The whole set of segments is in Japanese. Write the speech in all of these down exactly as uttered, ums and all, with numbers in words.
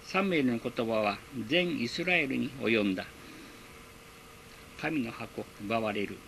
サムエルの言葉は全イスラエルに及んだ。神の箱奪われる。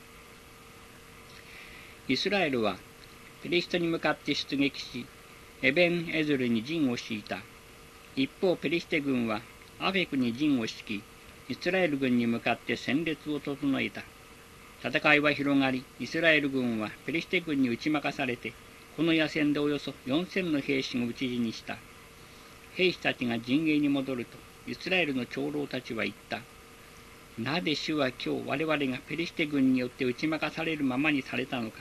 イスラエルはペリシテに向かって出撃し、エベンエズルに陣を敷いた。一方ペリシテ軍はアフェクに陣を敷き、イスラエル軍に向かって戦列を整えた。戦いは広がり、イスラエル軍はペリシテ軍に打ち負かされて、この野戦でおよそよんせんの兵士が討ち死にした。兵士たちが陣営に戻ると、イスラエルの長老たちは言った。なぜ主は今日我々がペリシテ軍によって打ち負かされるままにされたのか。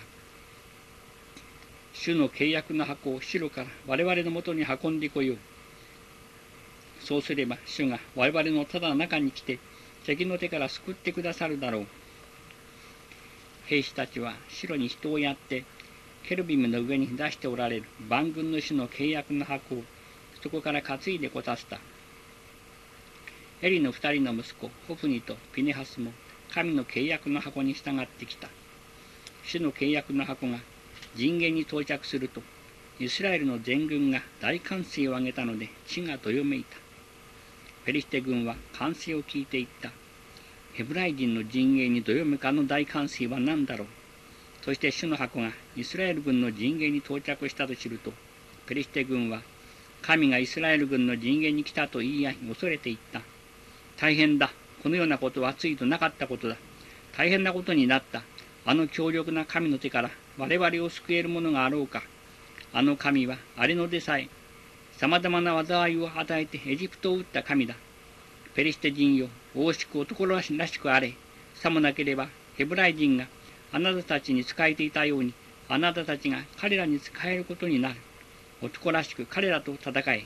主の契約の箱を城から我々のもとに運んでこよう。そうすれば主が我々のただ中に来て敵の手から救ってくださるだろう。兵士たちは城に人をやってケルビムの上に出しておられる万軍の主の契約の箱をそこから担いでこたせた。エリの二人の息子ホフニとピネハスも神の契約の箱に従ってきた。主の契約の箱が陣営に到着すると、イスラエルの全軍が大歓声を上げたので地がどよめいた。ペリシテ軍は歓声を聞いていった。ヘブライ人の陣営にどよめくあの大歓声は何だろう。そして主の箱がイスラエル軍の陣営に到着したと知ると、ペリシテ軍は神がイスラエル軍の陣営に来たと言い合い恐れていった。大変だ。このようなことはついとなかったことだ。大変なことになった。あの強力な神の手から我々を救えるものがあろうか。あの神はあれのでさえさまざまな災いを与えてエジプトを撃った神だ。ペリシテ人よ、大しく男らしくあれ。さもなければヘブライ人があなたたちに仕えていたように、あなたたちが彼らに仕えることになる。男らしく彼らと戦え。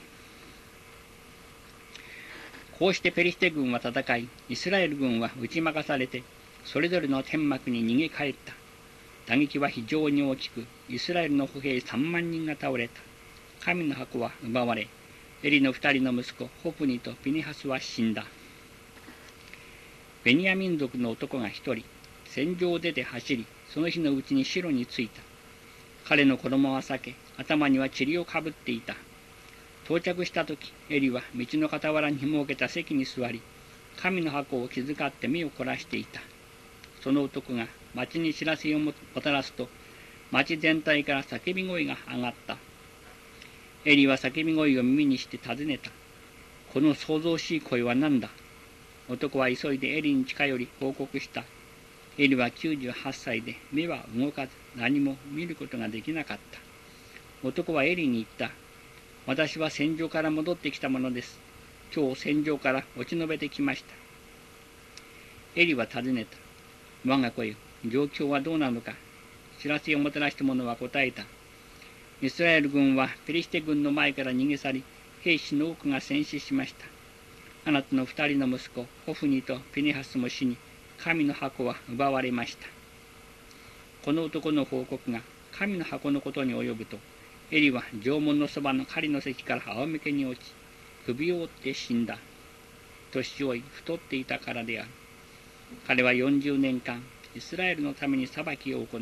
こうしてペリシテ軍は戦い、イスラエル軍は打ち負かされて、それぞれの天幕に逃げ帰った。打撃は非常に大きく、イスラエルの歩兵三万人が倒れた。神の箱は奪われ、エリの二人の息子、ホプニとピネハスは死んだ。ベニヤ民族の男が一人、戦場を出て走り、その日のうちに城に着いた。彼の衣は裂け、頭には塵をかぶっていた。到着したとき、エリは道の傍らに設けた席に座り、神の箱を気遣って目を凝らしていた。その男が町に知らせをもたらすと、町全体から叫び声が上がった。エリは叫び声を耳にして尋ねた。この騒々しい声は何だ。男は急いでエリに近寄り報告した。エリはきゅうじゅうはっさいで目は動かず何も見ることができなかった。男はエリに言った。私は戦場から戻ってきたものです。今日戦場から落ち延べてきました。エリは尋ねた。我が子よ、状況はどうなのか。知らせをもたらした者は答えた。イスラエル軍はペリシテ軍の前から逃げ去り、兵士の多くが戦死しました。あなたの二人の息子、ホフニとピネハスも死に、神の箱は奪われました。この男の報告が神の箱のことに及ぶと、エリは城門のそばの狩りの席から仰向けに落ち、首を折って死んだ。年老い太っていたからである。彼はよんじゅうねんかん、イスラエルのために裁きを行った。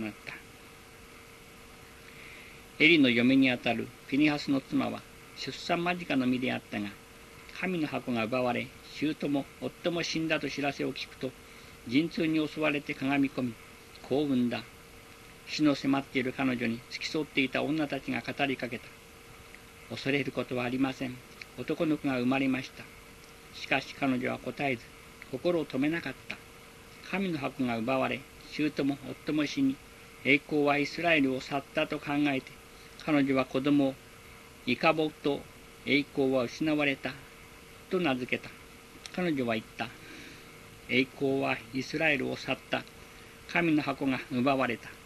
エリの嫁にあたるピネハスの妻は出産間近の身であったが、神の箱が奪われ、姑も夫も死んだと知らせを聞くと、陣痛に襲われてかがみ込み、こう産んだ。死の迫っている彼女に付き添っていた女たちが語りかけた。恐れることはありません。男の子が生まれました。しかし彼女は答えず、心を止めなかった。神の箱が奪われ、姑も夫も死に、栄光はイスラエルを去ったと考えて、彼女は子供をイカボと栄光は失われたと名付けた。彼女は言った。栄光はイスラエルを去った。神の箱が奪われた。